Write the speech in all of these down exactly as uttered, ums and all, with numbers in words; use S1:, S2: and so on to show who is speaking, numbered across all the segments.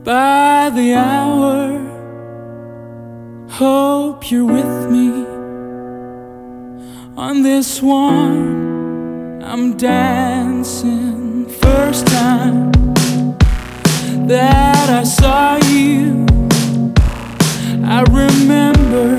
S1: by the hour. Hope you're with me on this one. I'm dancing. First time that I saw you, I remember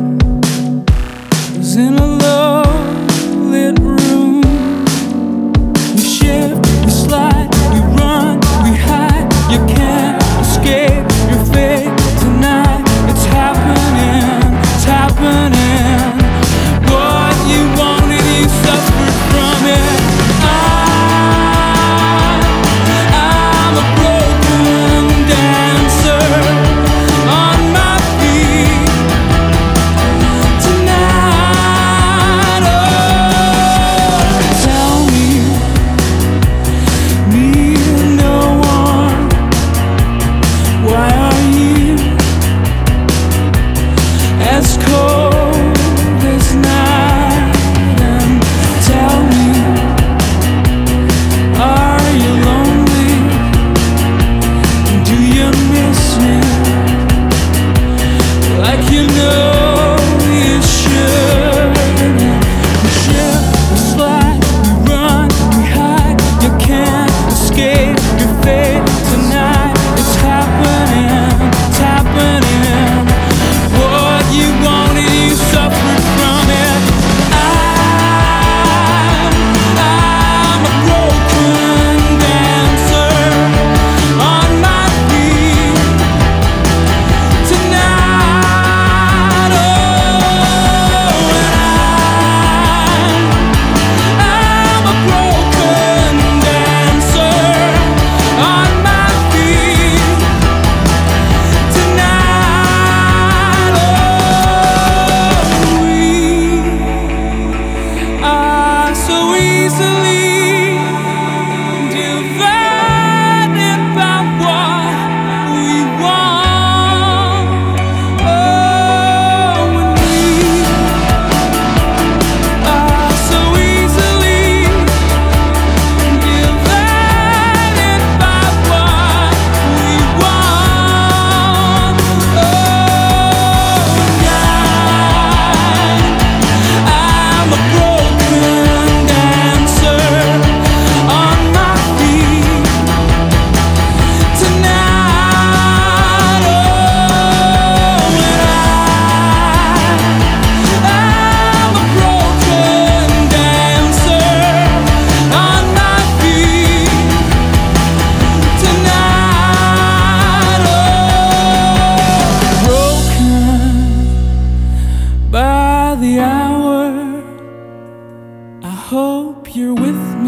S1: it was in a low lit room. We shift, we slide, we run, we hide. You can't escape your fate tonight. It's happening, it's happening. What you wanted, you suffered from it. I, I'm a broken dancer on my feet tonight. Oh, tell me, need no one. Why are you as cold as night? And tell me, are you lonely? Do you miss me like you know you should? We shift, we slide, we run, we hide. You can't escape your fate tonight. It's happening, it's happening. What you wanted, you suffered from it. I'm, I'm a broken dancer on my feet tonight. Oh, and I'm, I'm a broken dancer on my feet tonight. Oh, we are so easily divided by what we want. Oh, and we are so easily divided by what we want. Oh, and I, I'm a broken dancer on my feet tonight. Oh, and I, I'm a broken dancer on my feet tonight. Oh, broken by the hour. I hope you're with me